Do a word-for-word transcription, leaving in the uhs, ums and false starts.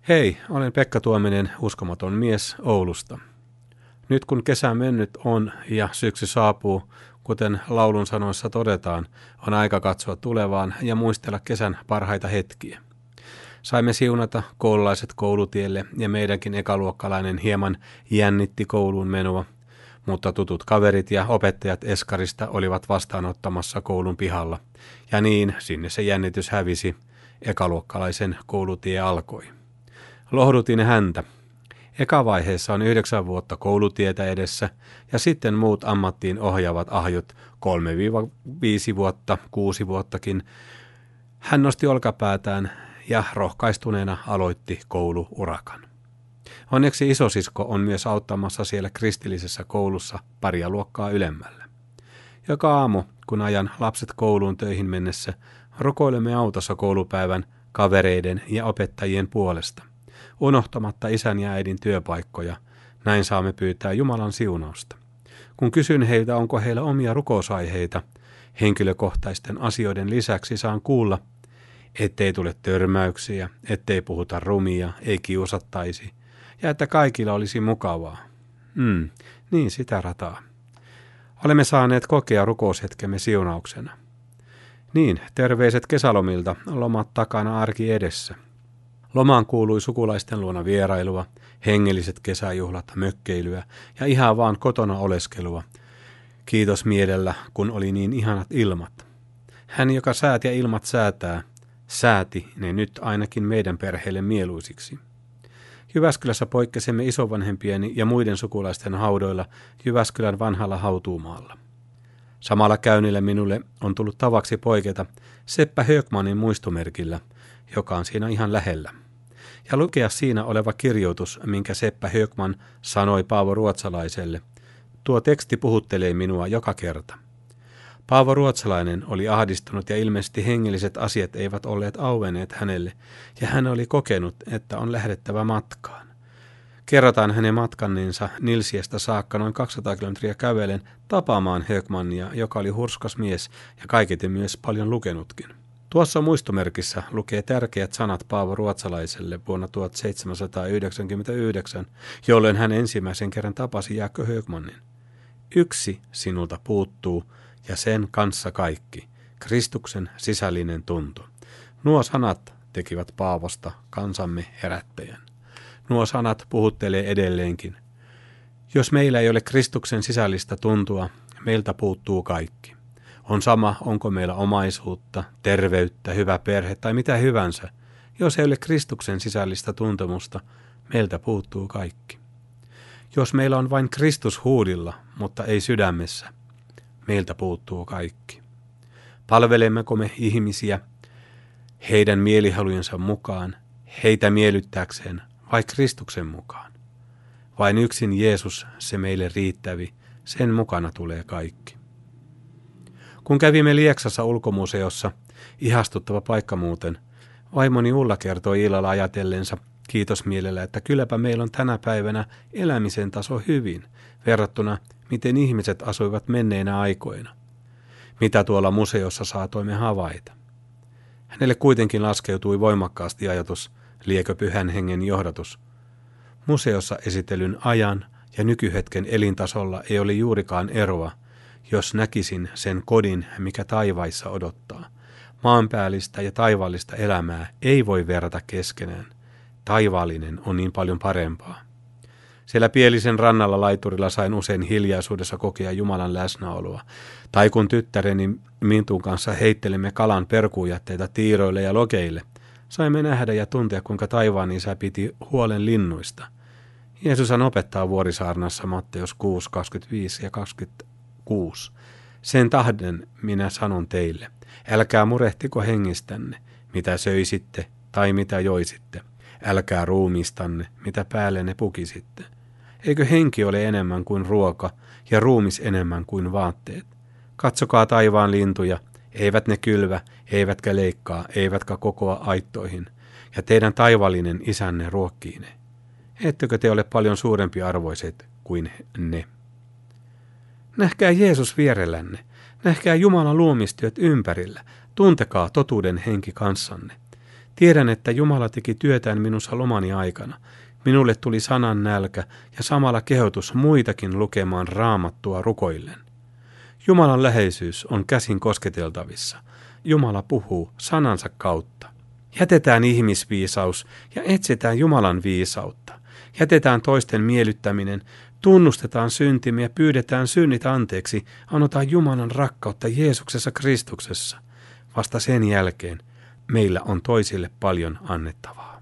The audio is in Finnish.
Hei, olen Pekka Tuominen, uskomaton mies Oulusta. Nyt kun kesä mennyt on ja syksy saapuu, kuten laulun sanoissa todetaan, on aika katsoa tulevaan ja muistella kesän parhaita hetkiä. Saimme siunata koululaiset koulutielle ja meidänkin ekaluokkalainen hieman jännitti kouluun menoa, mutta tutut kaverit ja opettajat eskarista olivat vastaanottamassa koulun pihalla. Ja niin sinne se jännitys hävisi, ekaluokkalaisen koulutie alkoi. Lohdutin häntä. Eka vaiheessa on yhdeksän vuotta koulutietä edessä ja sitten muut ammattiin ohjaavat ahjot kolme viisi vuotta, kuusi vuottakin. Hän nosti olkapäätään ja rohkaistuneena aloitti kouluurakan. Onneksi isosisko on myös auttamassa siellä kristillisessä koulussa paria luokkaa ylemmällä. Joka aamu, kun ajan lapset kouluun töihin mennessä, rukoilemme autossa koulupäivän kavereiden ja opettajien puolesta, unohtamatta isän ja äidin työpaikkoja. Näin saamme pyytää Jumalan siunausta. Kun kysyn heiltä, onko heillä omia rukousaiheita, henkilökohtaisten asioiden lisäksi saan kuulla, ettei tule törmäyksiä, ettei puhuta rumia, ei kiusattaisi, ja että kaikilla olisi mukavaa. Mm, niin sitä rataa. Olemme saaneet kokea rukoushetkemme siunauksena. Niin, terveiset kesälomilta, lomat takana, arki edessä. Lomaan kuului sukulaisten luona vierailua, hengelliset kesäjuhlat, mökkeilyä ja ihan vaan kotona oleskelua. Kiitos mielellä, kun oli niin ihanat ilmat. Hän, joka säät ja ilmat säätää, sääti ne nyt ainakin meidän perheelle mieluisiksi. Jyväskylässä poikkesimme isovanhempieni ja muiden sukulaisten haudoilla Jyväskylän vanhalla hautuumaalla. Samalla käynnillä minulle on tullut tavaksi poiketa Seppä Högmanin muistomerkillä, joka on siinä ihan lähellä, ja lukea siinä oleva kirjoitus, minkä Seppä Högman sanoi Paavo Ruotsalaiselle. Tuo teksti puhuttelee minua joka kerta. Paavo Ruotsalainen oli ahdistunut ja ilmeisesti hengelliset asiat eivät olleet auenneet hänelle, ja hän oli kokenut, että on lähdettävä matkaan. Kerrotaan hänen matkanneensa Nilsiästä saakka noin kaksisataa kilometriä kävelen tapaamaan Högmania, joka oli hurskas mies ja kaiketi myös paljon lukenutkin. Tuossa muistomerkissä lukee tärkeät sanat Paavo Ruotsalaiselle vuonna tuhatseitsemänsataayhdeksänkymmentäyhdeksän, jolloin hän ensimmäisen kerran tapasi Jaakko Högmanin. Yksi sinulta puuttuu ja sen kanssa kaikki, Kristuksen sisällinen tunto. Nuo sanat tekivät Paavosta kansamme herättäjän. Nuo sanat puhuttelee edelleenkin. Jos meillä ei ole Kristuksen sisällistä tuntua, meiltä puuttuu kaikki. On sama, onko meillä omaisuutta, terveyttä, hyvä perhe tai mitä hyvänsä. Jos ei ole Kristuksen sisällistä tuntemusta, meiltä puuttuu kaikki. Jos meillä on vain Kristus huudilla, mutta ei sydämessä, meiltä puuttuu kaikki. Palvelemmeko me ihmisiä heidän mielihalujensa mukaan, heitä miellyttääkseen vai Kristuksen mukaan? Vain yksin Jeesus, se meille riittävi, sen mukana tulee kaikki. Kun kävimme Lieksassa ulkomuseossa, ihastuttava paikka muuten, vaimoni Ulla kertoi illalla ajatellensa kiitosmielellä, että kylläpä meillä on tänä päivänä elämisen taso hyvin, verrattuna miten ihmiset asuivat menneinä aikoina. Mitä tuolla museossa saatoimme havaita. Hänelle kuitenkin laskeutui voimakkaasti ajatus, liekö pyhän hengen johdatus. Museossa esitellyn ajan ja nykyhetken elintasolla ei ole juurikaan eroa, jos näkisin sen kodin, mikä taivaissa odottaa. Maanpäällistä ja taivaallista elämää ei voi verrata keskenään. Taivaallinen on niin paljon parempaa. Siellä Pielisen rannalla laiturilla sain usein hiljaisuudessa kokea Jumalan läsnäoloa. Tai kun tyttäreni Mintun kanssa heittelemme kalan perkuujätteitä tiiroille ja lokeille, saimme nähdä ja tuntea, kuinka taivaan isä piti huolen linnuista. Jeesushan opettaa Vuorisaarnassa Matteus kuusi, kaksikymmentäviisi ja kaksikymmentäkuusi. Sen tahden minä sanon teille, älkää murehtiko hengistänne, mitä söisitte tai mitä joisitte. Älkää ruumiistanne, mitä päällenne pukisitte. Eikö henki ole enemmän kuin ruoka ja ruumis enemmän kuin vaatteet? Katsokaa taivaan lintuja, eivät ne kylvä, eivätkä leikkaa, eivätkä kokoa aittoihin, ja teidän taivallinen isänne ruokkii ne. Ettekö te ole paljon suurempi arvoiset kuin ne? Nähkää Jeesus vierellänne, nähkää Jumalan luomistyöt ympärillä, tuntekaa totuuden henki kanssanne. Tiedän, että Jumala teki työtään minussa lomani aikana. Minulle tuli sanan nälkä ja samalla kehotus muitakin lukemaan Raamattua rukoillen. Jumalan läheisyys on käsin kosketeltavissa. Jumala puhuu sanansa kautta. Jätetään ihmisviisaus ja etsitään Jumalan viisautta. Jätetään toisten miellyttäminen, tunnustetaan syntimme ja pyydetään synnit anteeksi, anotaan Jumalan rakkautta Jeesuksessa Kristuksessa. Vasta sen jälkeen meillä on toisille paljon annettavaa.